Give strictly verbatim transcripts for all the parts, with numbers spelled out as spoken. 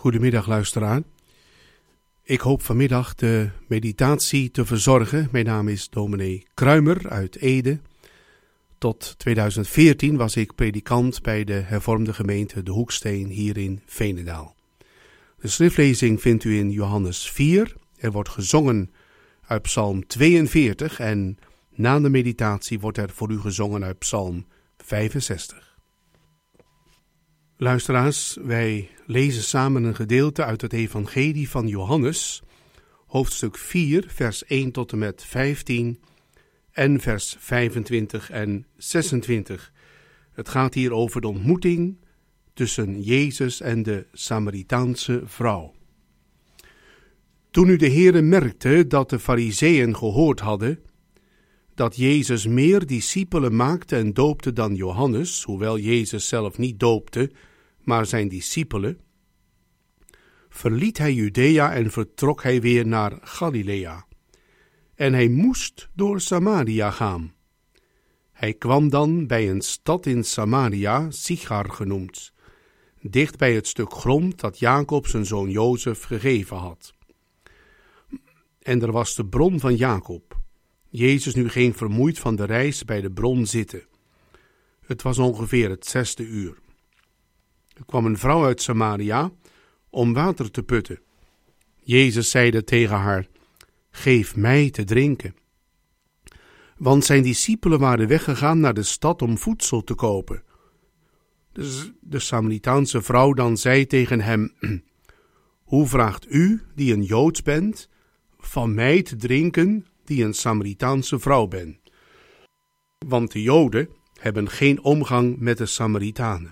Goedemiddag luisteraar. Ik hoop vanmiddag de meditatie te verzorgen. Mijn naam is dominee Kruimer uit Ede. Tot tweeduizend veertien was ik predikant bij de hervormde gemeente De Hoeksteen hier in Veenendaal. De schriftlezing vindt u in Johannes vier. Er wordt gezongen uit Psalm tweeënveertig en na de meditatie wordt er voor u gezongen uit Psalm vijfenzestig. Luisteraars, wij lezen samen een gedeelte uit het evangelie van Johannes, hoofdstuk vier, vers één tot en met vijftien en vers vijfentwintig en zesentwintig. Het gaat hier over de ontmoeting tussen Jezus en de Samaritaanse vrouw. Toen nu de Heere merkte dat de Farizeeën gehoord hadden dat Jezus meer discipelen maakte en doopte dan Johannes, hoewel Jezus zelf niet doopte, maar zijn discipelen, verliet hij Judea en vertrok hij weer naar Galilea. En hij moest door Samaria gaan. Hij kwam dan bij een stad in Samaria, Sichar genoemd, dicht bij het stuk grond dat Jacob zijn zoon Jozef gegeven had. En er was de bron van Jacob. Jezus nu ging vermoeid van de reis bij de bron zitten. Het was ongeveer het zesde uur. Er kwam een vrouw uit Samaria om water te putten. Jezus zeide tegen haar: geef mij te drinken. Want zijn discipelen waren weggegaan naar de stad om voedsel te kopen. Dus de Samaritaanse vrouw dan zei tegen hem: hoe vraagt u, die een Joods bent, van mij te drinken, die een Samaritaanse vrouw ben? Want de Joden hebben geen omgang met de Samaritanen.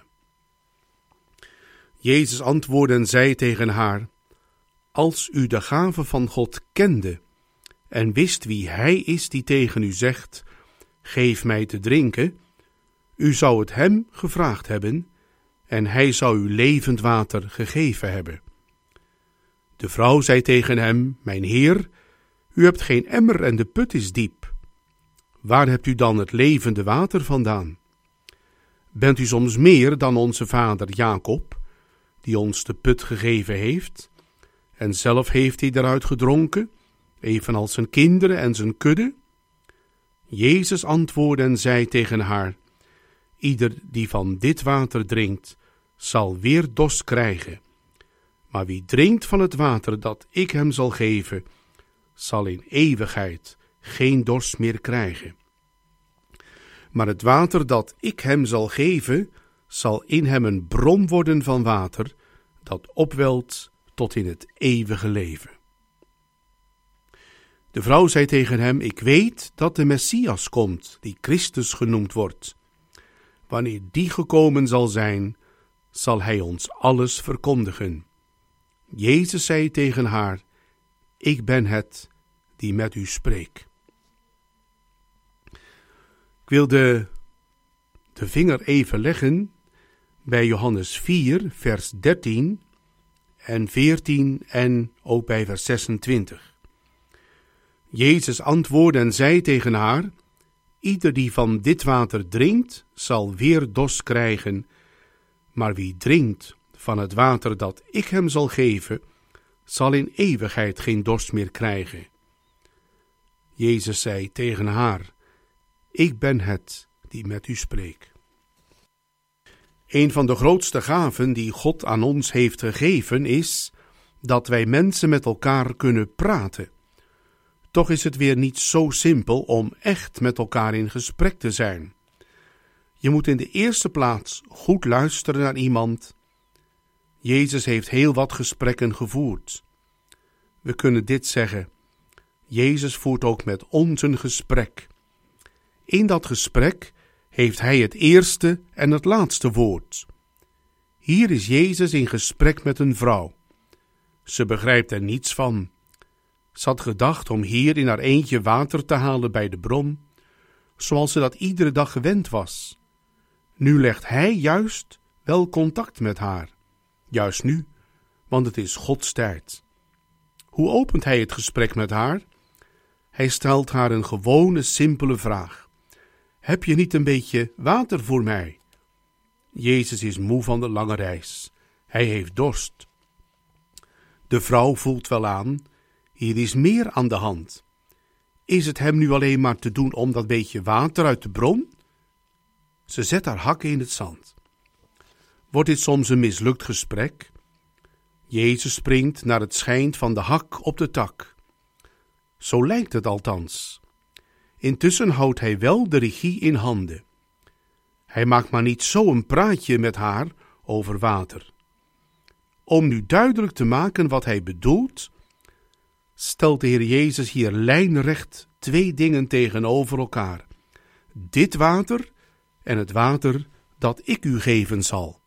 Jezus antwoordde en zei tegen haar: als u de gave van God kende en wist wie hij is die tegen u zegt: geef mij te drinken, u zou het hem gevraagd hebben en hij zou u levend water gegeven hebben. De vrouw zei tegen hem: mijn Heer, u hebt geen emmer en de put is diep. Waar hebt u dan het levende water vandaan? Bent u soms meer dan onze vader Jacob, die ons de put gegeven heeft, en zelf heeft hij eruit gedronken, evenals zijn kinderen en zijn kudde? Jezus antwoordde en zei tegen haar: ieder die van dit water drinkt, zal weer dorst krijgen. Maar wie drinkt van het water dat ik hem zal geven, zal in eeuwigheid geen dorst meer krijgen. Maar het water dat ik hem zal geven, zal in hem een bron worden van water, dat opwelt tot in het eeuwige leven. De vrouw zei tegen hem: ik weet dat de Messias komt, die Christus genoemd wordt. Wanneer die gekomen zal zijn, zal hij ons alles verkondigen. Jezus zei tegen haar: ik ben het die met u spreekt. Ik wil de, de vinger even leggen bij Johannes vier, vers dertien en veertien en ook bij vers zesentwintig. Jezus antwoordde en zei tegen haar: ieder die van dit water drinkt, zal weer dorst krijgen, maar wie drinkt van het water dat ik hem zal geven, zal in eeuwigheid geen dorst meer krijgen. Jezus zei tegen haar: ik ben het die met u spreekt. Een van de grootste gaven die God aan ons heeft gegeven is dat wij mensen met elkaar kunnen praten. Toch is het weer niet zo simpel om echt met elkaar in gesprek te zijn. Je moet in de eerste plaats goed luisteren naar iemand. Jezus heeft heel wat gesprekken gevoerd. We kunnen dit zeggen: Jezus voert ook met ons een gesprek. In dat gesprek heeft hij het eerste en het laatste woord. Hier is Jezus in gesprek met een vrouw. Ze begrijpt er niets van. Ze had gedacht om hier in haar eentje water te halen bij de bron, zoals ze dat iedere dag gewend was. Nu legt hij juist wel contact met haar. Juist nu, want het is Gods tijd. Hoe opent hij het gesprek met haar? Hij stelt haar een gewone, simpele vraag. Heb je niet een beetje water voor mij? Jezus is moe van de lange reis. Hij heeft dorst. De vrouw voelt wel aan, hier is meer aan de hand. Is het hem nu alleen maar te doen om dat beetje water uit de bron? Ze zet haar hakken in het zand. Wordt dit soms een mislukt gesprek? Jezus springt naar het schijnt van de hak op de tak. Zo lijkt het althans. Intussen houdt hij wel de regie in handen. Hij maakt maar niet zo een praatje met haar over water. Om nu duidelijk te maken wat hij bedoelt, stelt de Heer Jezus hier lijnrecht twee dingen tegenover elkaar. Dit water en het water dat ik u geven zal.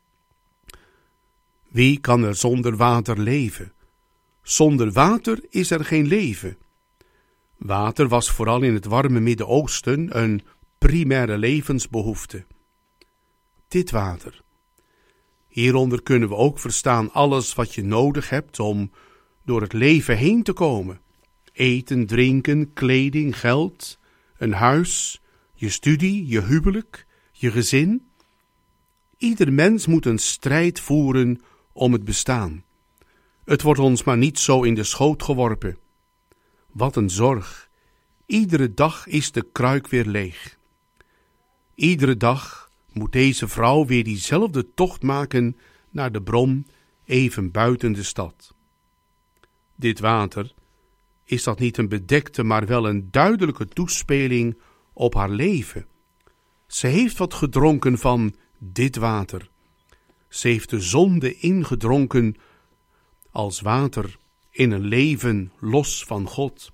Wie kan er zonder water leven? Zonder water is er geen leven. Water was vooral in het warme Midden-Oosten een primaire levensbehoefte. Dit water. Hieronder kunnen we ook verstaan alles wat je nodig hebt om door het leven heen te komen. Eten, drinken, kleding, geld, een huis, je studie, je huwelijk, je gezin. Ieder mens moet een strijd voeren om het bestaan. Het wordt ons maar niet zo in de schoot geworpen. Wat een zorg. Iedere dag is de kruik weer leeg. Iedere dag moet deze vrouw weer diezelfde tocht maken naar de bron even buiten de stad. Dit water, is dat niet een bedekte, maar wel een duidelijke toespeling op haar leven? Ze heeft wat gedronken van dit water. Ze heeft de zonde ingedronken als water in een leven los van God.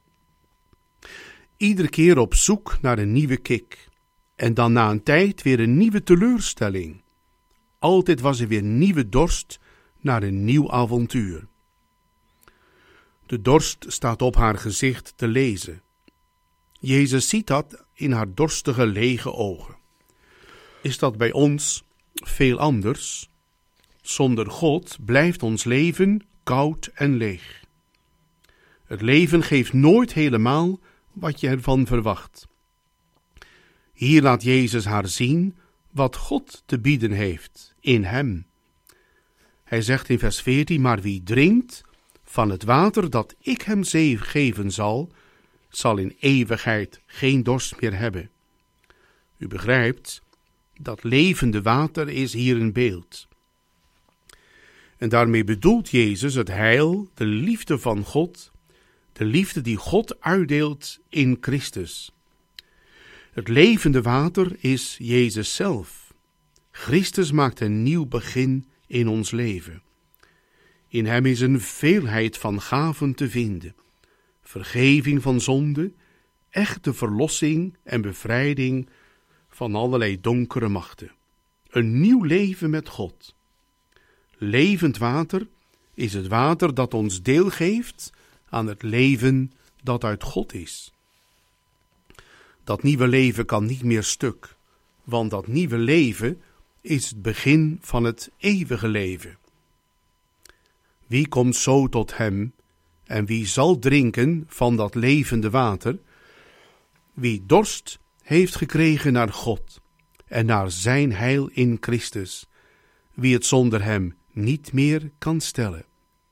Iedere keer op zoek naar een nieuwe kick. En dan na een tijd weer een nieuwe teleurstelling. Altijd was er weer nieuwe dorst naar een nieuw avontuur. De dorst staat op haar gezicht te lezen. Jezus ziet dat in haar dorstige, lege ogen. Is dat bij ons veel anders? Zonder God blijft ons leven koud en leeg. Het leven geeft nooit helemaal wat je ervan verwacht. Hier laat Jezus haar zien wat God te bieden heeft in hem. Hij zegt in vers veertien, maar wie drinkt van het water dat ik hem geven zal, zal in eeuwigheid geen dorst meer hebben. U begrijpt, dat levende water is hier een beeld. En daarmee bedoelt Jezus het heil, de liefde van God, de liefde die God uitdeelt in Christus. Het levende water is Jezus zelf. Christus maakt een nieuw begin in ons leven. In hem is een veelheid van gaven te vinden. Vergeving van zonde, echte verlossing en bevrijding van allerlei donkere machten. Een nieuw leven met God. Levend water is het water dat ons deel geeft aan het leven dat uit God is. Dat nieuwe leven kan niet meer stuk, want dat nieuwe leven is het begin van het eeuwige leven. Wie komt zo tot hem en wie zal drinken van dat levende water? Wie dorst heeft gekregen naar God en naar zijn heil in Christus, wie het zonder hem niet meer kan stellen.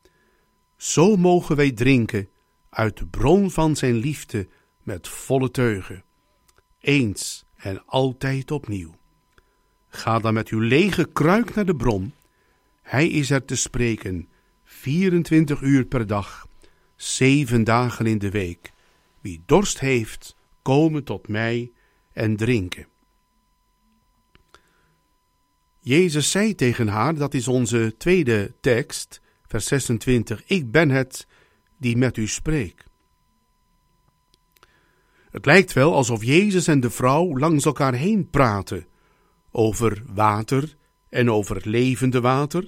Zo mogen wij drinken uit de bron van zijn liefde met volle teugen, eens en altijd opnieuw. Ga dan met uw lege kruik naar de bron. Hij is er te spreken, vierentwintig uur per dag, zeven dagen in de week. Wie dorst heeft, komen tot mij en drinken. Jezus zei tegen haar, dat is onze tweede tekst, vers zesentwintig, ik ben het die met u spreekt. Het lijkt wel alsof Jezus en de vrouw langs elkaar heen praten over water en over het levende water.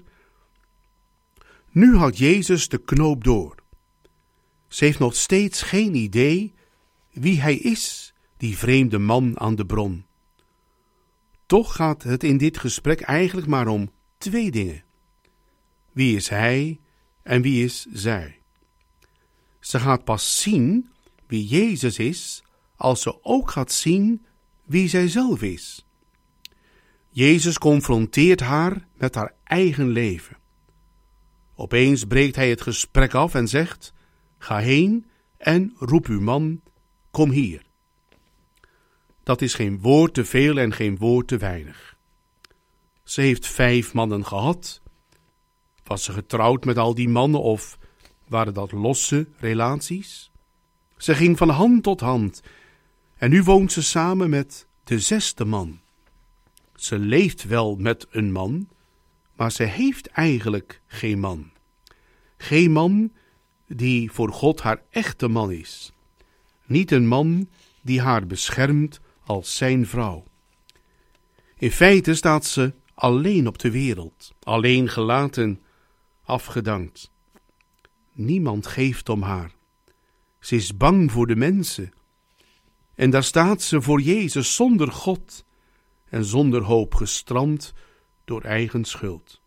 Nu had Jezus de knoop door. Ze heeft nog steeds geen idee wie hij is, die vreemde man aan de bron. Toch gaat het in dit gesprek eigenlijk maar om twee dingen. Wie is hij en wie is zij? Ze gaat pas zien wie Jezus is, als ze ook gaat zien wie zij zelf is. Jezus confronteert haar met haar eigen leven. Opeens breekt hij het gesprek af en zegt: ga heen en roep uw man, kom hier. Dat is geen woord te veel en geen woord te weinig. Ze heeft vijf mannen gehad. Was ze getrouwd met al die mannen of waren dat losse relaties? Ze ging van hand tot hand en nu woont ze samen met de zesde man. Ze leeft wel met een man, maar ze heeft eigenlijk geen man. Geen man die voor God haar echte man is. Niet een man die haar beschermt als zijn vrouw. In feite staat ze alleen op de wereld, alleen gelaten, afgedankt. Niemand geeft om haar. Ze is bang voor de mensen. En daar staat ze voor Jezus zonder God en zonder hoop, gestrand door eigen schuld.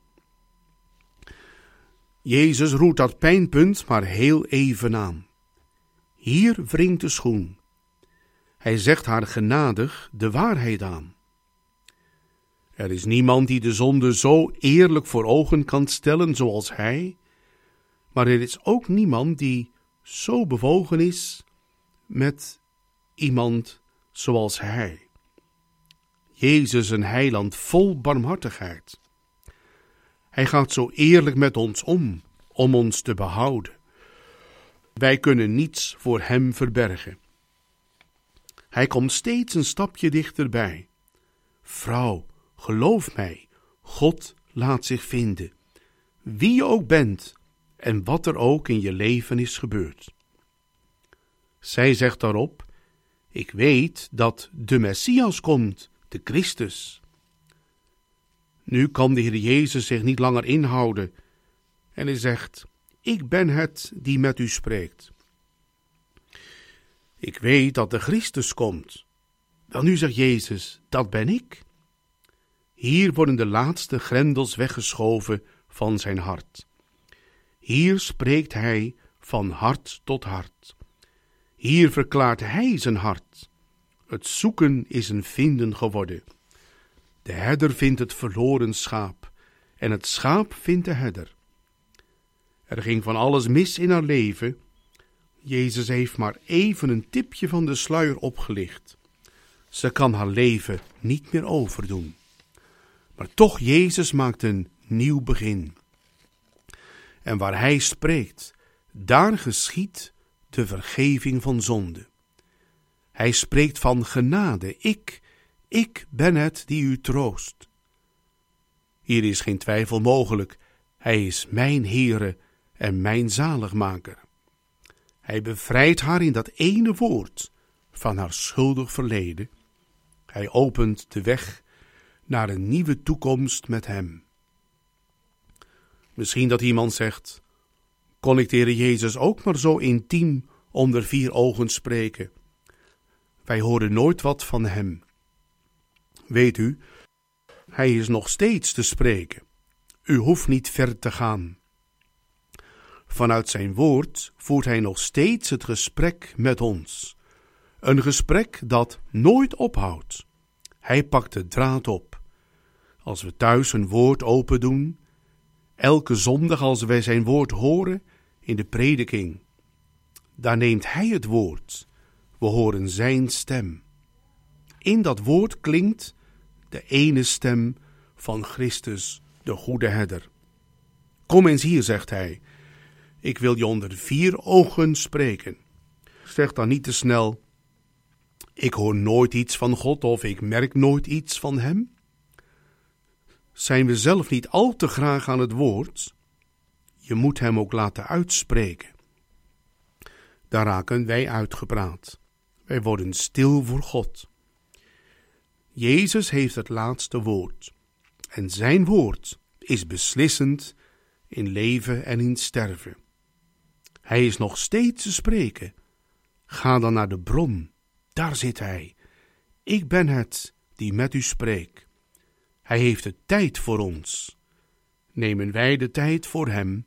Jezus roert dat pijnpunt maar heel even aan. Hier wringt de schoen. Hij zegt haar genadig de waarheid aan. Er is niemand die de zonde zo eerlijk voor ogen kan stellen zoals hij, maar er is ook niemand die zo bewogen is met iemand zoals hij. Jezus, een heiland vol barmhartigheid. Hij gaat zo eerlijk met ons om, om ons te behouden. Wij kunnen niets voor hem verbergen. Hij komt steeds een stapje dichterbij. Vrouw, geloof mij, God laat zich vinden. Wie je ook bent en wat er ook in je leven is gebeurd. Zij zegt daarop: ik weet dat de Messias komt, de Christus. Nu kan de Heer Jezus zich niet langer inhouden en hij zegt: ik ben het die met u spreekt. Ik weet dat de Christus komt. Wel, nu zegt Jezus: dat ben ik. Hier worden de laatste grendels weggeschoven van zijn hart. Hier spreekt hij van hart tot hart. Hier verklaart hij zijn hart. Het zoeken is een vinden geworden. De herder vindt het verloren schaap en het schaap vindt de herder. Er ging van alles mis in haar leven. Jezus heeft maar even een tipje van de sluier opgelicht. Ze kan haar leven niet meer overdoen. Maar toch, Jezus maakt een nieuw begin. En waar hij spreekt, daar geschiedt de vergeving van zonde. Hij spreekt van genade. Ik, ik ben het die u troost. Hier is geen twijfel mogelijk. Hij is mijn Heere en mijn zaligmaker. Hij bevrijdt haar in dat ene woord van haar schuldig verleden. Hij opent de weg naar een nieuwe toekomst met hem. Misschien dat iemand zegt: kon ik de Heer Jezus ook maar zo intiem onder vier ogen spreken? Wij horen nooit wat van hem. Weet u, hij is nog steeds te spreken. U hoeft niet ver te gaan. Vanuit zijn woord voert hij nog steeds het gesprek met ons. Een gesprek dat nooit ophoudt. Hij pakt de draad op. Als we thuis een woord open doen, elke zondag als wij zijn woord horen in de prediking, daar neemt hij het woord. We horen zijn stem. In dat woord klinkt de ene stem van Christus, de goede herder. Kom eens hier, zegt hij. Ik wil je onder vier ogen spreken. Zeg dan niet te snel: ik hoor nooit iets van God of ik merk nooit iets van hem. Zijn we zelf niet al te graag aan het woord? Je moet hem ook laten uitspreken. Daar raken wij uitgepraat. Wij worden stil voor God. Jezus heeft het laatste woord. En zijn woord is beslissend in leven en in sterven. Hij is nog steeds te spreken. Ga dan naar de bron. Daar zit hij. Ik ben het die met u spreekt. Hij heeft de tijd voor ons. Nemen wij de tijd voor hem?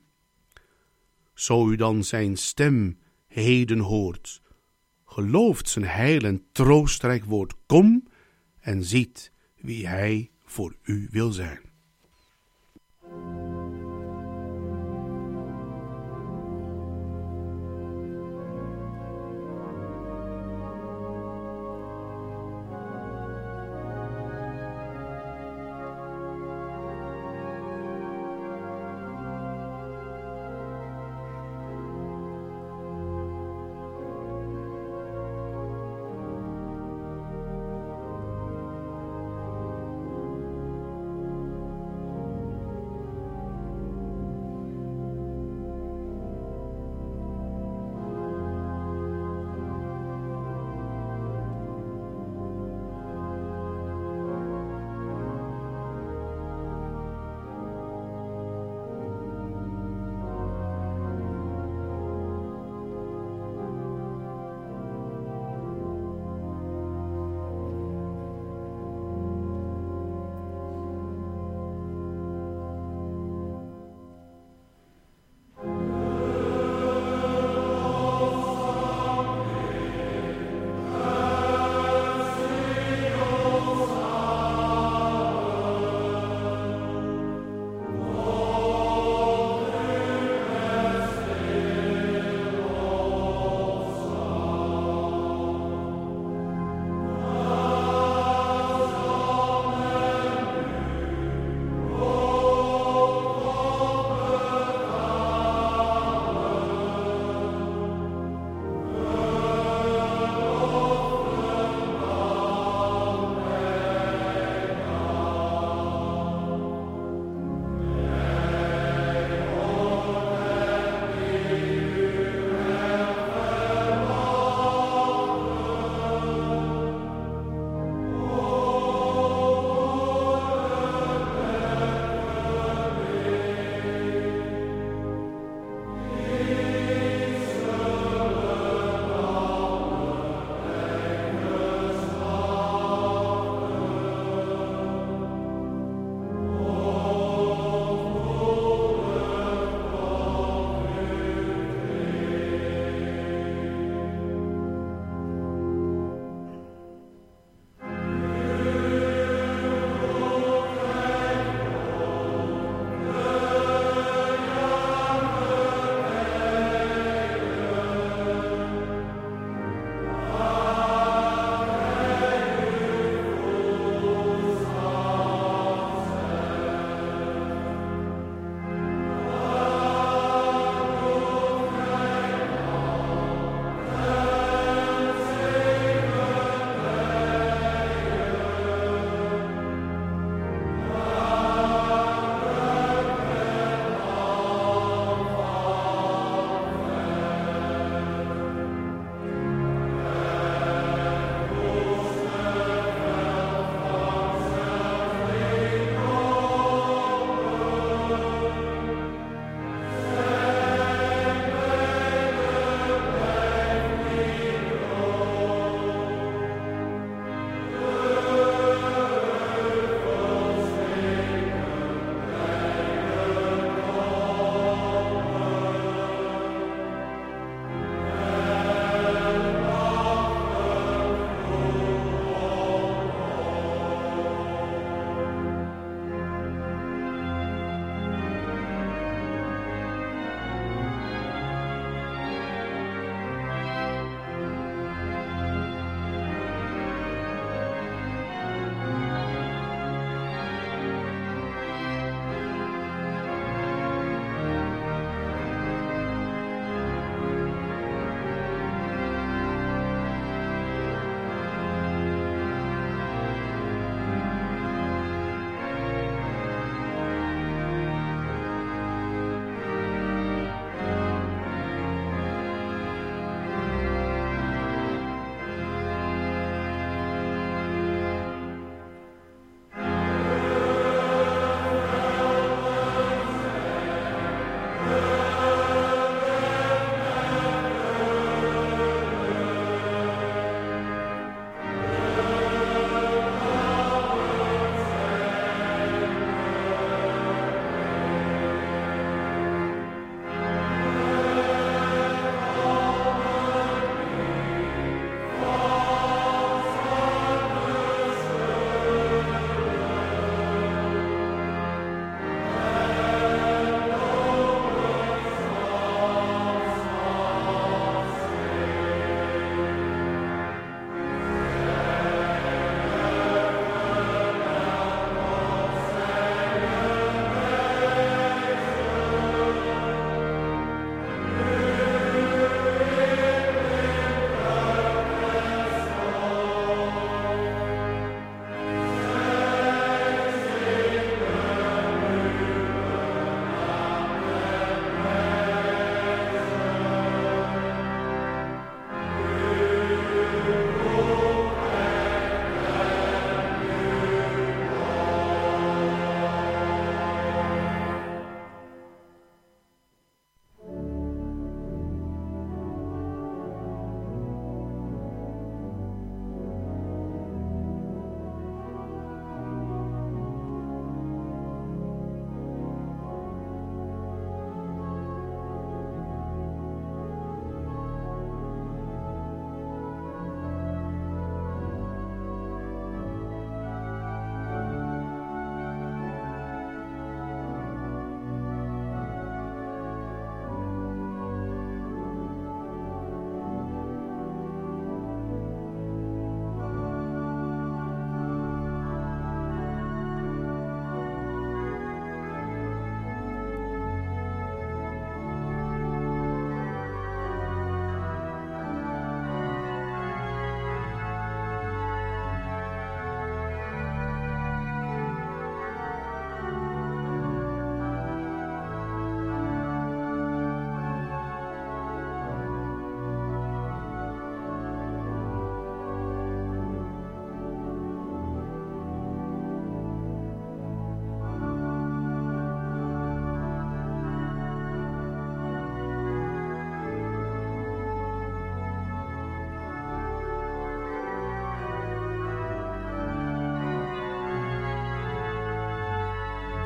Zo u dan zijn stem heden hoort, gelooft zijn heil en troostrijk woord. Kom en ziet wie hij voor u wil zijn.